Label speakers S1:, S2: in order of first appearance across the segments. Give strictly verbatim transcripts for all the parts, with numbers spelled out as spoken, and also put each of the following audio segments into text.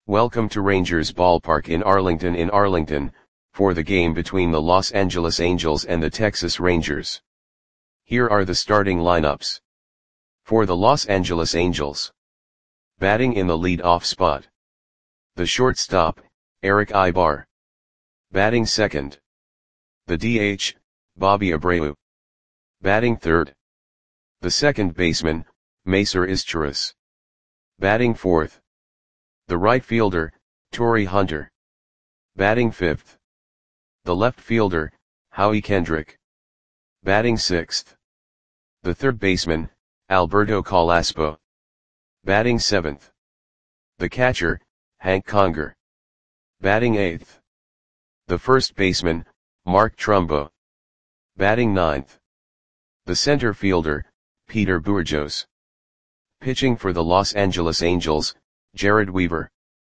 S1: Welcome to Rangers Ballpark in Arlington in Arlington, for the game between the Los Angeles Angels and the Texas Rangers. Here are the starting lineups. For the Los Angeles Angels. Batting in the lead-off spot. The shortstop, Erick Aybar. Batting second. The D H, Bobby Abreu. Batting third. The second baseman, Macer Izturis. Batting fourth. The right fielder, Torii Hunter. Batting fifth. The left fielder, Howie Kendrick. Batting sixth. The third baseman, Alberto Carrasco. Batting seventh. The catcher, Hank Conger. Batting eighth. The first baseman, Mark Trumbo. Batting ninth. The center fielder, Peter Bourjos. Pitching for the Los Angeles Angels, Jered Weaver.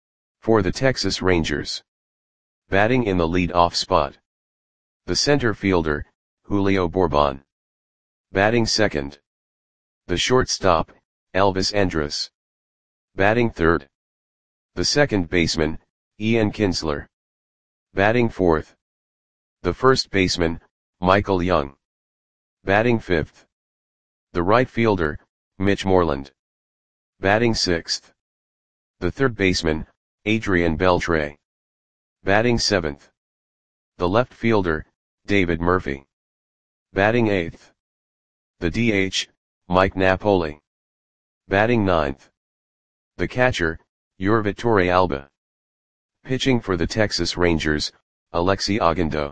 S1: For the Texas Rangers. Batting in the lead-off spot. The center fielder, Julio Bourbon. Batting second. The shortstop, Elvis Andrus. Batting third. The second baseman, Ian Kinsler. Batting fourth. The first baseman, Michael Young. Batting fifth. The right fielder, Mitch Moreland. Batting sixth. The third baseman, Adrian Beltre. Batting seventh. The left fielder, David Murphy. Batting eighth. The D H, Mike Napoli. Batting ninth. The catcher, Yurvit Torrealba. Pitching for the Texas Rangers, Alexi Ogando.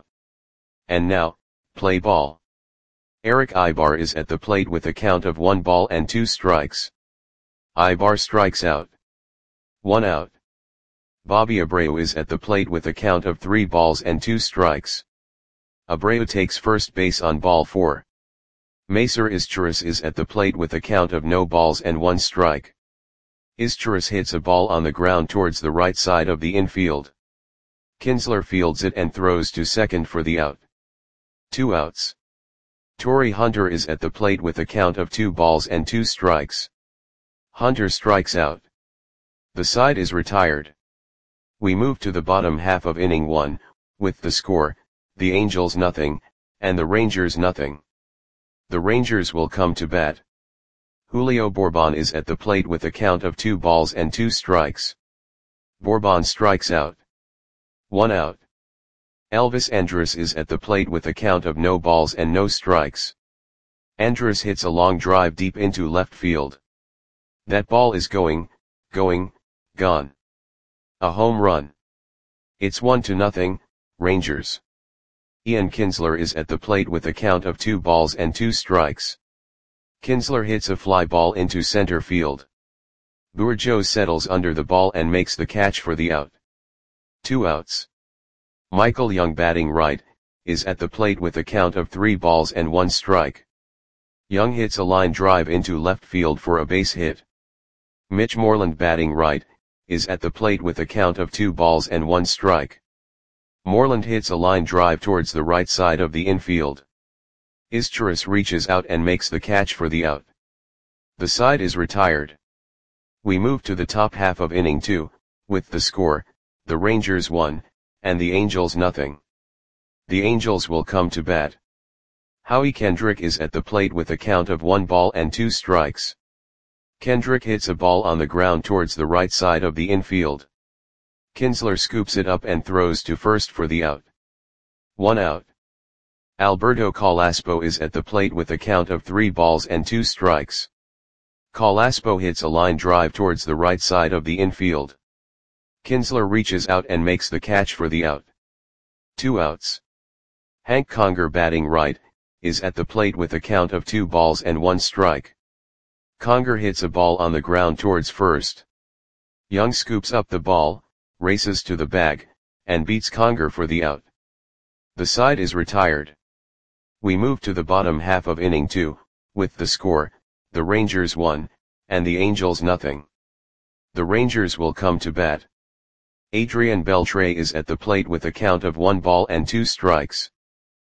S1: And now, play ball. Erick Aybar is at the plate with a count of one ball and two strikes. Aybar strikes out. One out. Bobby Abreu is at the plate with a count of three balls and two strikes. Abreu takes first base on ball four. Macer Izturis is at the plate with a count of no balls and one strike. Izturis hits a ball on the ground towards the right side of the infield. Kinsler fields it and throws to second for the out. Two outs. Torii Hunter is at the plate with a count of two balls and two strikes. Hunter strikes out. The side is retired. We move to the bottom half of inning one, with the score, the Angels nothing, and the Rangers nothing. The Rangers will come to bat. Julio Bourbon is at the plate with a count of two balls and two strikes. Bourbon strikes out. One out. Elvis Andrus is at the plate with a count of no balls and no strikes. Andrus hits a long drive deep into left field. That ball is going, going, gone. A home run. It's one to nothing, Rangers. Ian Kinsler is at the plate with a count of two balls and two strikes. Kinsler hits a fly ball into center field. Bourjos settles under the ball and makes the catch for the out. Two outs. Michael Young, batting right, is at the plate with a count of three balls and one strike. Young hits a line drive into left field for a base hit. Mitch Moreland, batting right, is at the plate with a count of two balls and one strike. Moreland hits a line drive towards the right side of the infield. Izturis reaches out and makes the catch for the out. The side is retired. We move to the top half of inning two, with the score, the Rangers one, and the Angels nothing. The Angels will come to bat. Howie Kendrick is at the plate with a count of one ball and two strikes. Kendrick hits a ball on the ground towards the right side of the infield. Kinsler scoops it up and throws to first for the out. One out. Alberto Carrasco is at the plate with a count of three balls and two strikes. Carrasco hits a line drive towards the right side of the infield. Kinsler reaches out and makes the catch for the out. Two outs. Hank Conger, batting right, is at the plate with a count of two balls and one strike. Conger hits a ball on the ground towards first. Young scoops up the ball, races to the bag, and beats Conger for the out. The side is retired. We move to the bottom half of inning two, with the score, the Rangers one, and the Angels nothing. The Rangers will come to bat. Adrian Beltre is at the plate with a count of one ball and two strikes.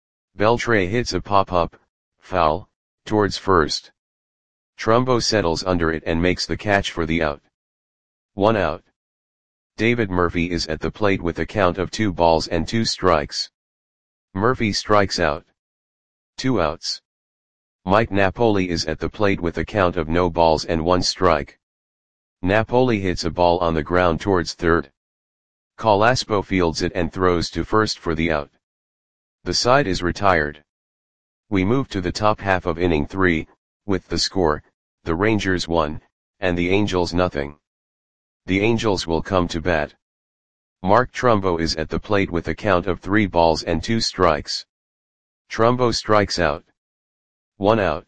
S1: Beltre hits a pop-up, foul, towards first. Trumbo settles under it and makes the catch for the out. One out. David Murphy is at the plate with a count of two balls and two strikes. Murphy strikes out. Two outs. Mike Napoli is at the plate with a count of no balls and one strike. Napoli hits a ball on the ground towards third. Calaspo fields it and throws to first for the out. The side is retired. We move to the top half of inning three, with the score, the Rangers one, and the Angels nothing. The Angels will come to bat. Mark Trumbo is at the plate with a count of three balls and two strikes. Trumbo strikes out. One out.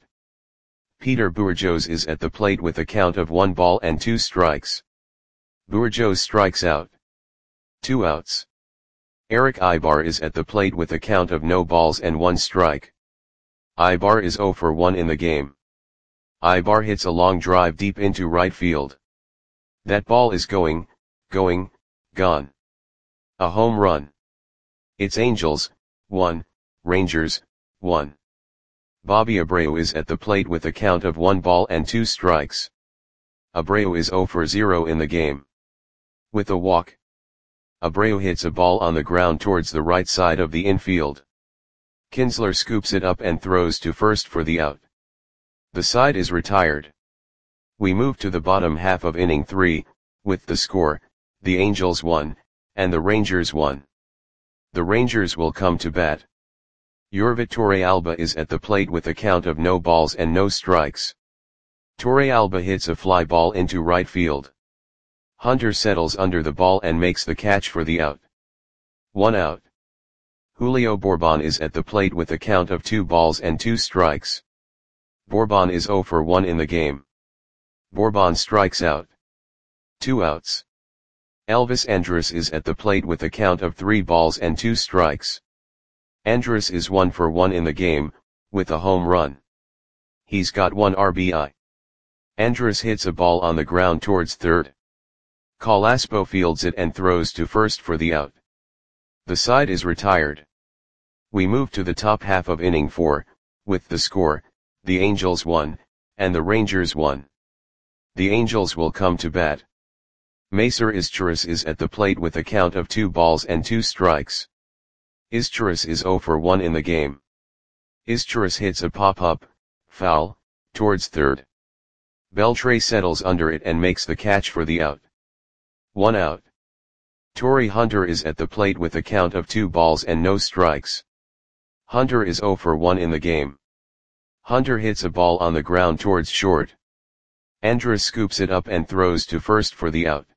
S1: Peter Bourjos is at the plate with a count of one ball and two strikes. Bourjos strikes out. Two outs. Eric Ibar is at the plate with a count of no balls and one strike. Ibar is zero for one in the game. Ibar hits a long drive deep into right field. That ball is going, going, gone. A home run. It's Angels, one, Rangers, one. Bobby Abreu is at the plate with a count of one ball and two strikes. Abreu is zero for zero in the game. With a walk. Abreu hits a ball on the ground towards the right side of the infield. Kinsler scoops it up and throws to first for the out. The side is retired. We move to the bottom half of inning three, with the score, the Angels one, and the Rangers one. The Rangers will come to bat. Yorvit Torrealba is at the plate with a count of no balls and no strikes. Torrealba hits a fly ball into right field. Hunter settles under the ball and makes the catch for the out. One out. Julio Bourbon is at the plate with a count of two balls and two strikes. Bourbon is zero for one in the game. Bourbon strikes out. Two outs. Elvis Andrus is at the plate with a count of three balls and two strikes. Andrus is one for one in the game, with a home run. He's got one R B I. Andrus hits a ball on the ground towards third. Calaspo fields it and throws to first for the out. The side is retired. We move to the top half of inning four, with the score, the Angels one, and the Rangers one. The Angels will come to bat. Macer Izturis is at the plate with a count of two balls and two strikes. Izturis is zero for one in the game. Izturis hits a pop-up, foul, towards third. Beltre settles under it and makes the catch for the out. One out. Torrey Hunter is at the plate with a count of two balls and no strikes. Hunter is zero for one in the game. Hunter hits a ball on the ground towards short. Andrus scoops it up and throws to first for the out.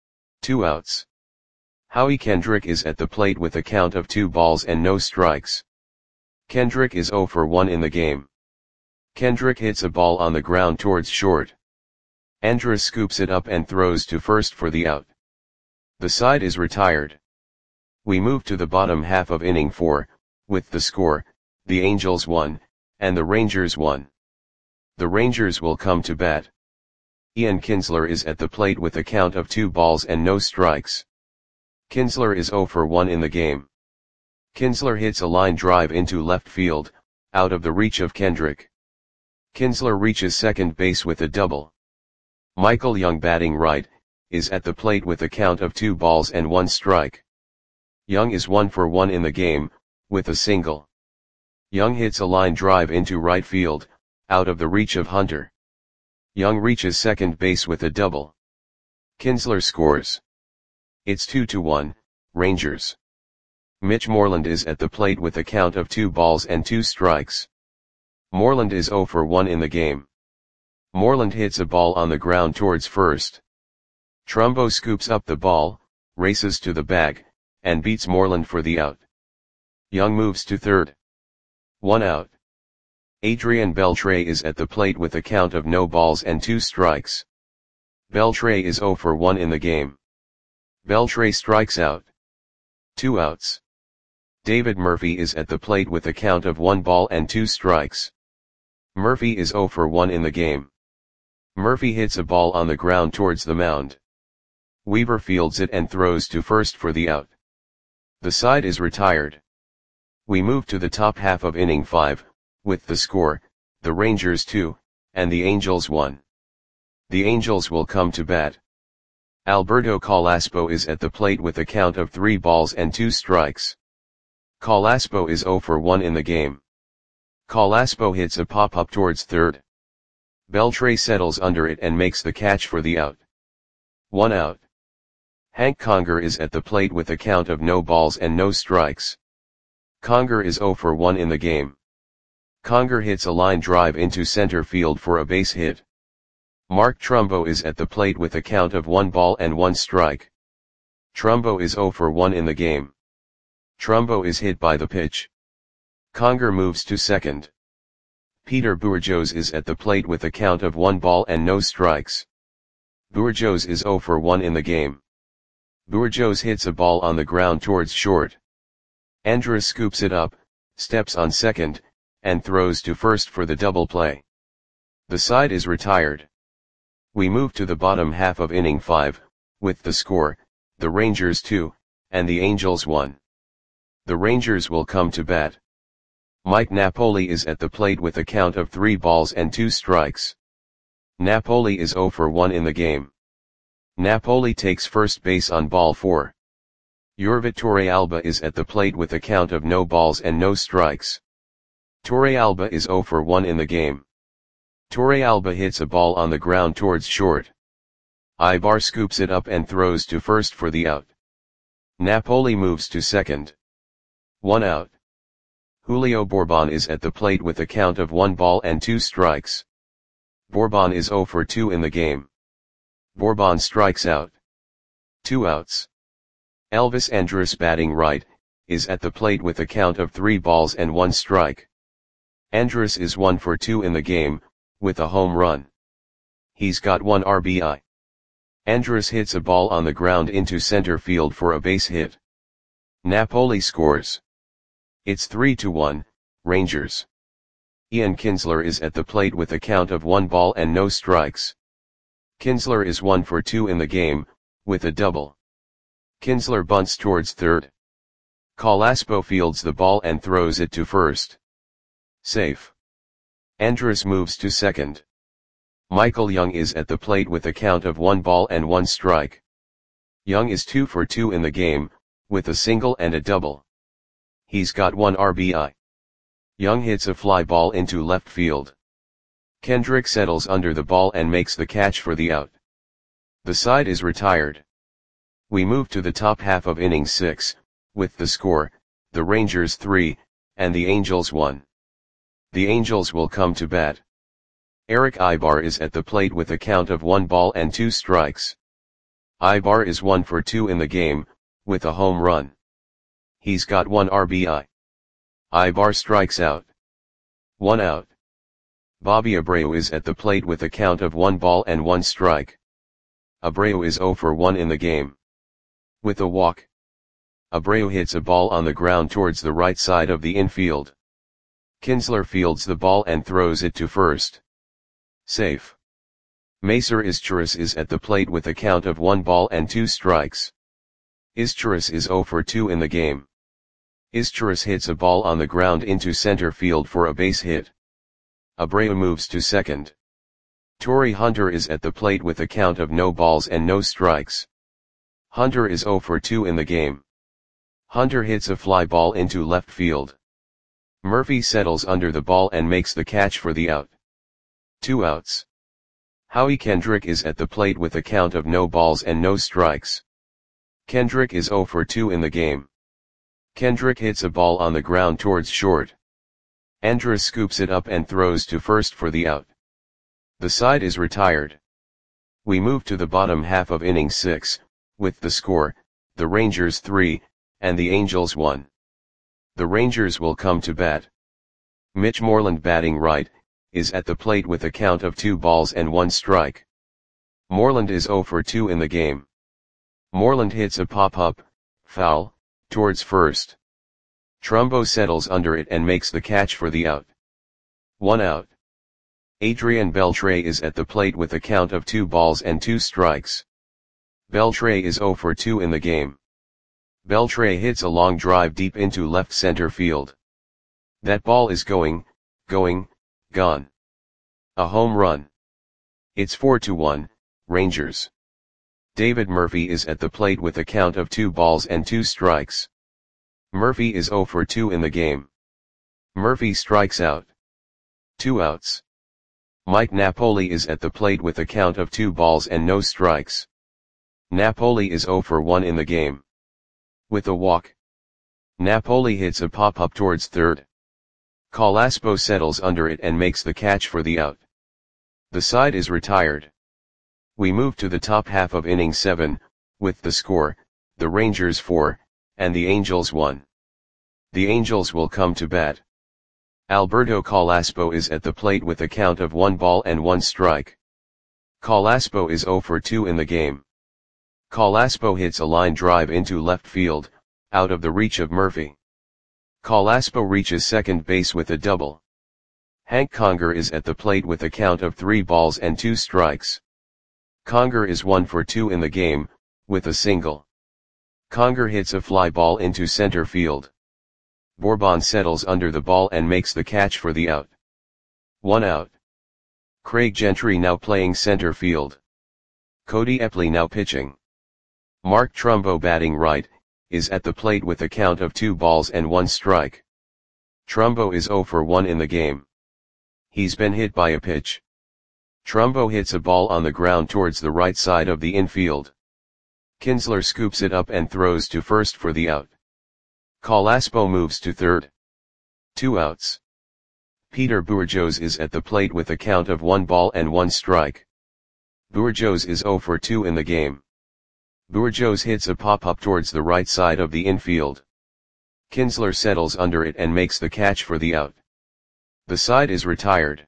S1: Two outs. Howie Kendrick is at the plate with a count of two balls and no strikes. Kendrick is zero for one in the game. Kendrick hits a ball on the ground towards short. Andrus scoops it up and throws to first for the out. The side is retired. We move to the bottom half of inning four, with the score, the Angels one, and the Rangers one. The Rangers will come to bat. Ian Kinsler is at the plate with a count of two balls and no strikes. Kinsler is zero for one in the game. Kinsler hits a line drive into left field, out of the reach of Kendrick. Kinsler reaches second base with a double. Michael Young, batting right, is at the plate with a count of two balls and one strike. Young is one for one in the game, with a single. Young hits a line drive into right field, out of the reach of Hunter. Young reaches second base with a double. Kinsler scores. It's two to one, Rangers. Mitch Moreland is at the plate with a count of two balls and two strikes. Moreland is zero for one in the game. Moreland hits a ball on the ground towards first. Trumbo scoops up the ball, races to the bag, and beats Moreland for the out. Young moves to third. One out. Adrian Beltre is at the plate with a count of no balls and two strikes. Beltre is zero for one in the game. Beltre strikes out. Two outs. David Murphy is at the plate with a count of one ball and two strikes. Murphy is zero for one in the game. Murphy hits a ball on the ground towards the mound. Weaver fields it and throws to first for the out. The side is retired. We move to the top half of inning five, with the score, the Rangers two, and the Angels one. The Angels will come to bat. Alberto Calaspo is at the plate with a count of three balls and two strikes. Calaspo is zero for one in the game. Calaspo hits a pop-up towards third. Beltre settles under it and makes the catch for the out. One out. Hank Conger is at the plate with a count of no balls and no strikes. Conger is zero for one in the game. Conger hits a line drive into center field for a base hit. Mark Trumbo is at the plate with a count of one ball and one strike. Trumbo is zero for one in the game. Trumbo is hit by the pitch. Conger moves to second. Peter Bourjos is at the plate with a count of one ball and no strikes. Bourjos is zero for one in the game. Bourjos hits a ball on the ground towards short. Andrus scoops it up, steps on second, and throws to first for the double play. The side is retired. We move to the bottom half of inning five, with the score, the Rangers two, and the Angels one. The Rangers will come to bat. Mike Napoli is at the plate with a count of three balls and two strikes. Napoli is zero for one in the game. Napoli takes first base on ball four. Yorvit Torrealba is at the plate with a count of no balls and no strikes. Torrealba is zero for one in the game. Torrealba hits a ball on the ground towards short. Ibar scoops it up and throws to first for the out. Napoli moves to second. One out. Julio Bourbon is at the plate with a count of one ball and two strikes. Bourbon is zero for two in the game. Bourbon strikes out. Two outs. Elvis Andrus, batting right, is at the plate with a count of three balls and one strike. Andrus is one for two in the game, with a home run. He's got one R B I. Andrus hits a ball on the ground into center field for a base hit. Napoli scores. It's three to one, Rangers. Ian Kinsler is at the plate with a count of one ball and no strikes. Kinsler is one for two in the game, with a double. Kinsler bunts towards third. Calaspo fields the ball and throws it to first. Safe. Andrus moves to second. Michael Young is at the plate with a count of one ball and one strike. Young is two for two in the game, with a single and a double. He's got one R B I. Young hits a fly ball into left field. Kendrick settles under the ball and makes the catch for the out. The side is retired. We move to the top half of inning six, with the score, the Rangers three, and the Angels one. The Angels will come to bat. Eric Ibar is at the plate with a count of one ball and two strikes. Ibar is one for two in the game, with a home run. He's got one R B I. Ibar strikes out. One out. Bobby Abreu is at the plate with a count of one ball and one strike. Abreu is zero for one in the game. With a walk. Abreu hits a ball on the ground towards the right side of the infield. Kinsler fields the ball and throws it to first. Safe. Macer Izturis is at the plate with a count of one ball and two strikes. Izturis is zero for two in the game. Izturis hits a ball on the ground into center field for a base hit. Abreu moves to second. Torrey Hunter is at the plate with a count of no balls and no strikes. Hunter is zero for two in the game. Hunter hits a fly ball into left field. Murphy settles under the ball and makes the catch for the out. Two outs. Howie Kendrick is at the plate with a count of no balls and no strikes. Kendrick is zero for two in the game. Kendrick hits a ball on the ground towards short. Andrus scoops it up and throws to first for the out. The side is retired. We move to the bottom half of inning six, with the score, the Rangers three, and the Angels one. The Rangers will come to bat. Mitch Moreland, batting right, is at the plate with a count of two balls and one strike. Moreland is zero for two in the game. Moreland hits a pop-up, foul, towards first. Trumbo settles under it and makes the catch for the out. One out. Adrian Beltre is at the plate with a count of two balls and two strikes. Beltre is zero for two in the game. Beltre hits a long drive deep into left center field. That ball is going, going, gone. A home run. It's four to one, Rangers. David Murphy is at the plate with a count of two balls and two strikes. Murphy is zero for two in the game. Murphy strikes out. Two outs. Mike Napoli is at the plate with a count of two balls and no strikes. Napoli is zero for one in the game. With a walk. Napoli hits a pop-up towards third. Calaspo settles under it and makes the catch for the out. The side is retired. We move to the top half of inning seven, with the score, the Rangers four, and the Angels one. The Angels will come to bat. Alberto Calaspo is at the plate with a count of one ball and one strike. Calaspo is zero for two in the game. Calaspo hits a line drive into left field, out of the reach of Murphy. Calaspo reaches second base with a double. Hank Conger is at the plate with a count of three balls and two strikes. Conger is one for two in the game, with a single. Conger hits a fly ball into center field. Bourbon settles under the ball and makes the catch for the out. One out. Craig Gentry now playing center field. Cody Epley now pitching. Mark Trumbo batting right, is at the plate with a count of two balls and one strike. Trumbo is zero for one in the game. He's been hit by a pitch. Trumbo hits a ball on the ground towards the right side of the infield. Kinsler scoops it up and throws to first for the out. Calaspo moves to third. Two outs. Peter Bourjos is at the plate with a count of one ball and one strike. Bourjos is zero for two in the game. Bourjos hits a pop-up towards the right side of the infield. Kinsler settles under it and makes the catch for the out. The side is retired.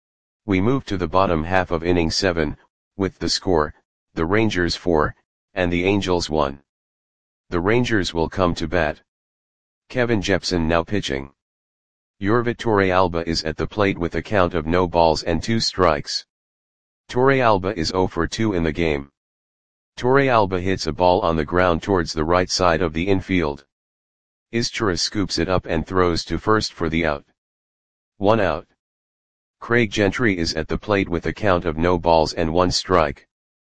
S1: We move to the bottom half of inning seven, with the score, the Rangers four, and the Angels one. The Rangers will come to bat. Kevin Jepson now pitching. Yorvit Torrealba is at the plate with a count of no balls and two strikes. Torrealba is zero for two in the game. Torrealba hits a ball on the ground towards the right side of the infield. Izturis scoops it up and throws to first for the out. One out. Craig Gentry is at the plate with a count of no balls and one strike.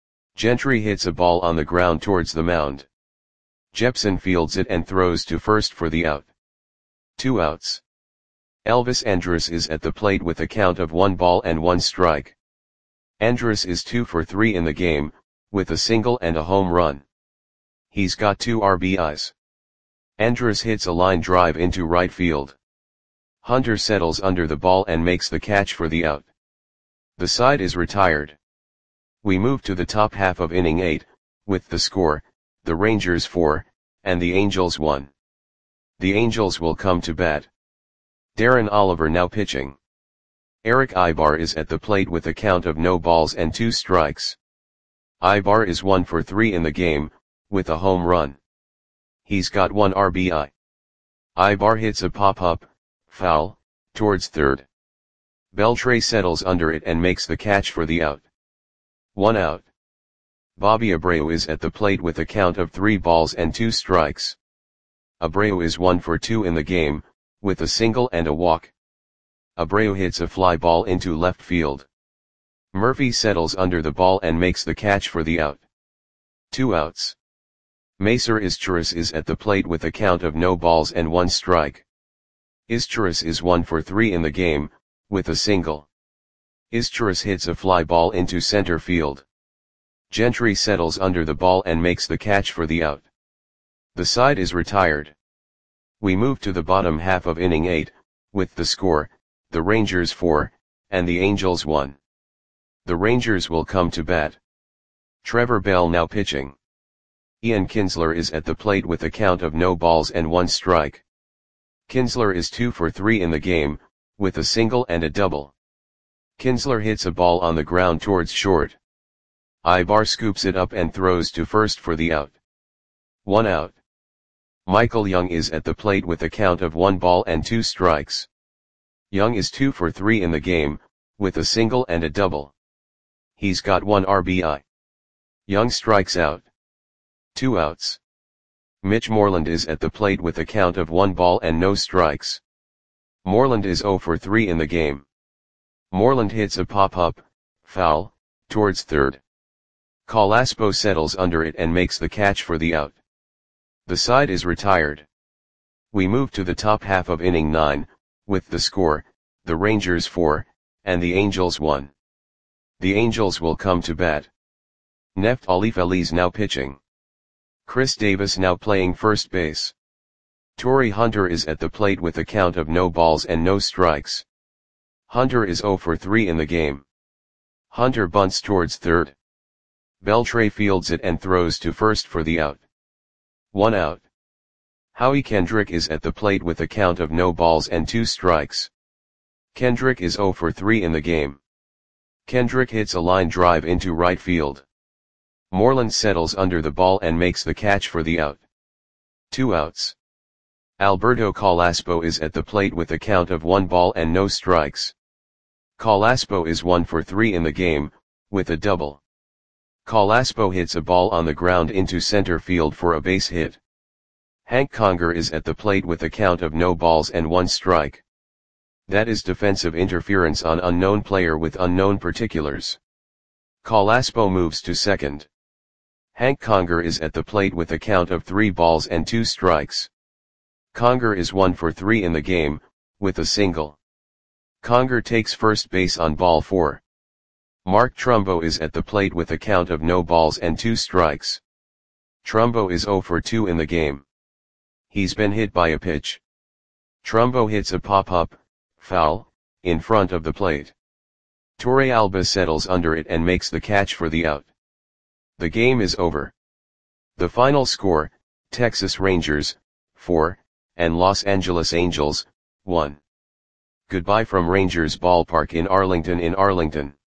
S1: Gentry hits a ball on the ground towards the mound. Jepson fields it and throws to first for the out. Two outs. Elvis Andrus is at the plate with a count of one ball and one strike. Andrus is two for three in the game, with a single and a home run. He's got two R B Is. Andrus hits a line drive into right field. Hunter settles under the ball and makes the catch for the out. The side is retired. We move to the top half of inning eight, with the score, the Rangers four, and the Angels one. The Angels will come to bat. Darren Oliver now pitching. Eric Ibar is at the plate with a count of no balls and two strikes. Ibar is one for three in the game, with a home run. He's got one R B I. Ibar hits a pop-up, foul, towards third. Beltre settles under it and makes the catch for the out. One out. Bobby Abreu is at the plate with a count of three balls and two strikes. Abreu is one for two in the game, with a single and a walk. Abreu hits a fly ball into left field. Murphy settles under the ball and makes the catch for the out. Two outs. Macer Izturis is at the plate with a count of no balls and one strike. Izturis is one for three in the game, with a single. Izturis hits a fly ball into center field. Gentry settles under the ball and makes the catch for the out. The side is retired. We move to the bottom half of inning eight, with the score, the Rangers four, and the Angels one. The Rangers will come to bat. Trevor Bell now pitching. Ian Kinsler is at the plate with a count of no balls and one strike. Kinsler is two for three in the game, with a single and a double. Kinsler hits a ball on the ground towards short. Ibar scoops it up and throws to first for the out. One out. Michael Young is at the plate with a count of one ball and two strikes. Young is two for three in the game, with a single and a double. He's got one R B I. Young strikes out. Two outs. Mitch Moreland is at the plate with a count of one ball and no strikes. Moreland is zero for three in the game. Moreland hits a pop-up, foul, towards third. Calaspo settles under it and makes the catch for the out. The side is retired. We move to the top half of inning nine, with the score, the Rangers four, and the Angels one. The Angels will come to bat. Neftali Feliz now pitching. Chris Davis now playing first base. Torii Hunter is at the plate with a count of no balls and no strikes. Hunter is zero for three in the game. Hunter bunts towards third. Beltre fields it and throws to first for the out. One out. Howie Kendrick is at the plate with a count of no balls and two strikes. Kendrick is zero for three in the game. Kendrick hits a line drive into right field. Moreland settles under the ball and makes the catch for the out. Two outs. Alberto Calaspo is at the plate with a count of one ball and no strikes. Calaspo is one for three in the game, with a double. Calaspo hits a ball on the ground into center field for a base hit. Hank Conger is at the plate with a count of no balls and one strike. That is defensive interference on unknown player with unknown particulars. Calaspo moves to second. Hank Conger is at the plate with a count of three balls and two strikes. Conger is one for three in the game, with a single. Conger takes first base on ball four. Mark Trumbo is at the plate with a count of no balls and two strikes. Trumbo is zero for two in the game. He's been hit by a pitch. Trumbo hits a pop-up, foul, in front of the plate. Torre Alba settles under it and makes the catch for the out. The game is over. The final score, Texas Rangers, four, and Los Angeles Angels, one. Goodbye from Rangers Ballpark in Arlington in Arlington.